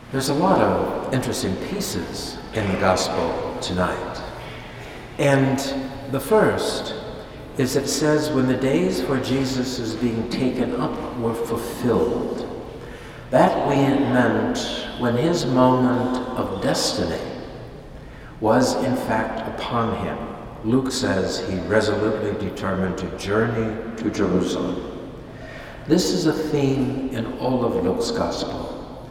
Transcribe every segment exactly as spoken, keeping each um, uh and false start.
There's a lot of interesting pieces in the gospel tonight. And the first is it says when the days for Jesus is being taken up were fulfilled. That we meant when his moment of destiny was in fact upon him. Luke says he resolutely determined to journey to Jerusalem. This is a theme in all of Luke's gospel.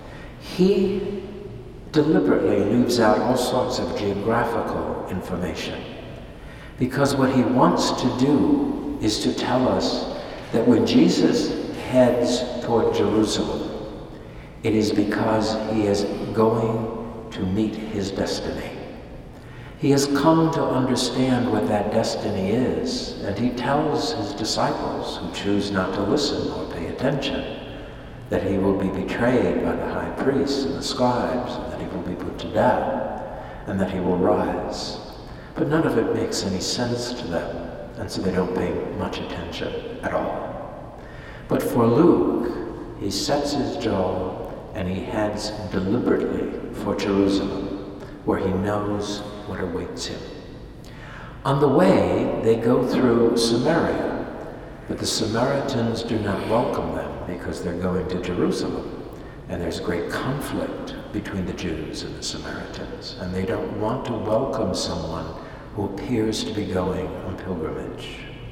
He deliberately leaves out all sorts of geographical information because what he wants to do is to tell us that when Jesus heads toward Jerusalem, it is because he is going to meet his destiny. He has come to understand what that destiny is, and he tells his disciples who choose not to listen or pay attention that he will be betrayed by the high priests and the scribes, and that he will be put to death, and that he will rise. But none of it makes any sense to them, and so they don't pay much attention at all. But for Luke, he sets his jaw and he heads deliberately for Jerusalem, where he knows what awaits him. On the way, they go through Samaria, but the Samaritans do not welcome them because they're going to Jerusalem, and there's great conflict between the Jews and the Samaritans, and they don't want to welcome someone who appears to be going on pilgrimage.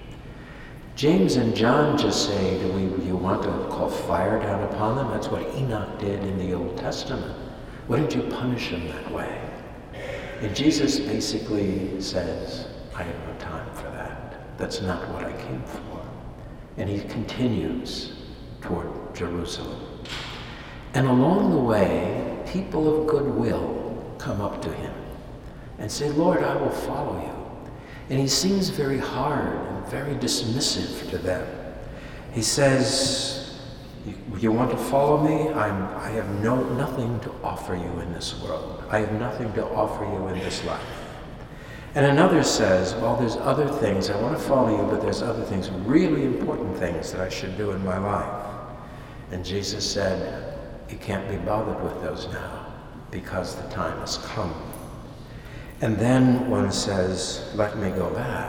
James and John just say, do we, you want to call fire down upon them? That's what Enoch did in the Old Testament. Why don't you punish them that way? And Jesus basically says, I have no time for that. That's not what I came for. And he continues toward Jerusalem. And along the way, people of goodwill come up to him and say, Lord, I will follow you. And he seems very hard and very dismissive to them. He says, you, you want to follow me? I'm, I have no, nothing to offer you in this world. I have nothing to offer you in this life. And another says, well, there's other things. I want to follow you, but there's other things, really important things that I should do in my life. And Jesus said, you can't be bothered with those now because the time has come. And then one says, let me go back.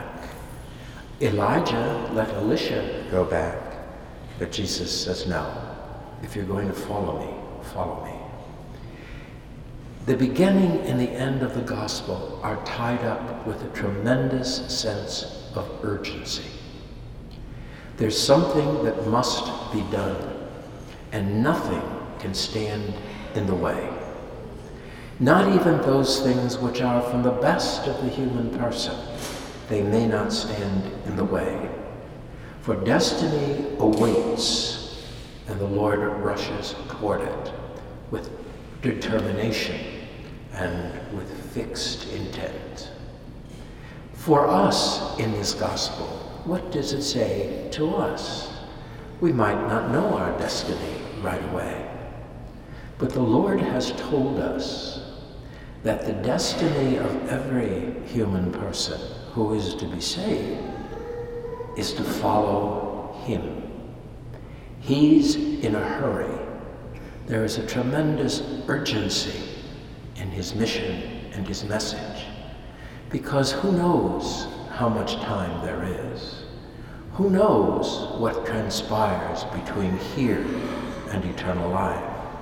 Elijah let Elisha go back. But Jesus says, no, if you're going to follow me, follow me. The beginning and the end of the gospel are tied up with a tremendous sense of urgency. There's something that must be done, and nothing can stand in the way. Not even those things which are from the best of the human person. They may not stand in the way. For destiny awaits, and the Lord rushes toward it with determination and with fixed intent. For us in this gospel, what does it say to us? We might not know our destiny right away, but the Lord has told us that the destiny of every human person who is to be saved is to follow him. He's in a hurry. There is a tremendous urgency in his mission and his message, because who knows how much time there is? Who knows what transpires between here and eternal life?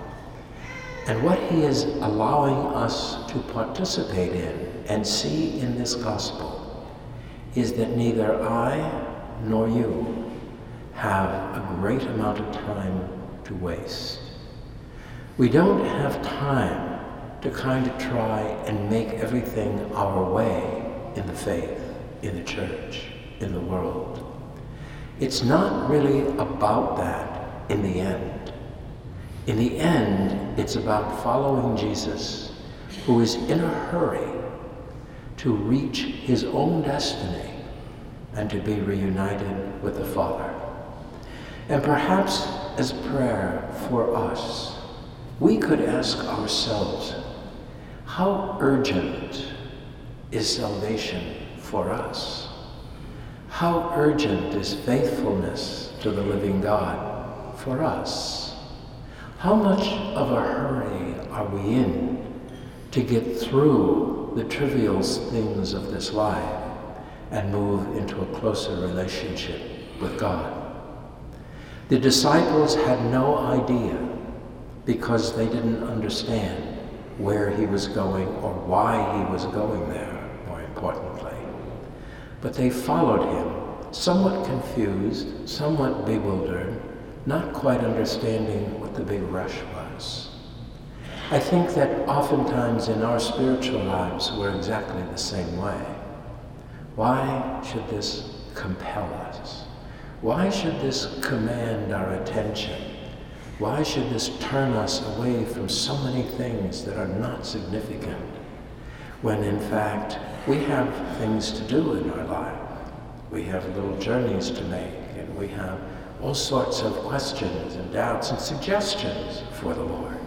And what he is allowing us to participate in and see in this gospel is that neither I nor you have a great amount of time to waste. We don't have time to kind of try and make everything our way in the faith, in the church, in the world. It's not really about that in the end. In the end, it's about following Jesus, who is in a hurry to reach his own destiny and to be reunited with the Father. And perhaps as prayer for us, we could ask ourselves, how urgent is salvation for us? How urgent is faithfulness to the living God for us? How much of a hurry are we in to get through the trivial things of this life and move into a closer relationship with God? The disciples had no idea because they didn't understand where he was going or why he was going there, more importantly. But they followed him, somewhat confused, somewhat bewildered, not quite understanding what the big rush was. I think that oftentimes in our spiritual lives we're exactly the same way. Why should this compel us? Why should this command our attention? Why should this turn us away from so many things that are not significant, when in fact we have things to do in our life? We have little journeys to make, and we have all sorts of questions and doubts and suggestions for the Lord.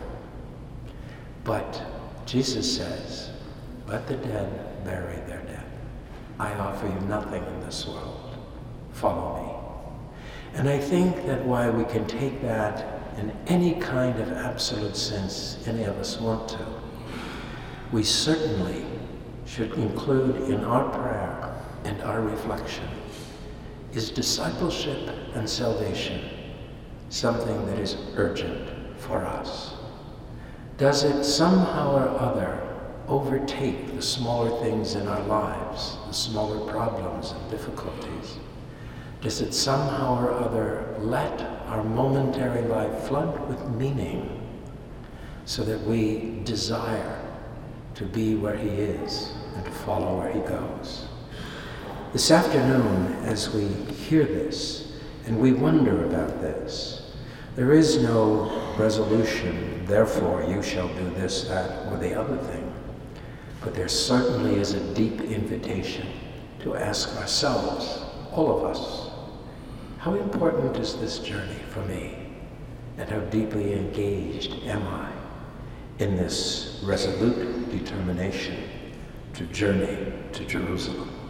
But Jesus says, let the dead bury their dead. I offer you nothing in this world. Follow me. And I think that while we can take that in any kind of absolute sense any of us want to, we certainly should include in our prayer and our reflection, is discipleship and salvation something that is urgent for us? Does it somehow or other overtake the smaller things in our lives, the smaller problems and difficulties? Does it somehow or other let our momentary life flood with meaning so that we desire to be where he is and to follow where he goes? This afternoon, as we hear this and we wonder about this, there is no resolution, therefore you shall do this, that, or the other thing. But there certainly is a deep invitation to ask ourselves, all of us, how important is this journey for me? And how deeply engaged am I in this resolute determination to journey to Jerusalem?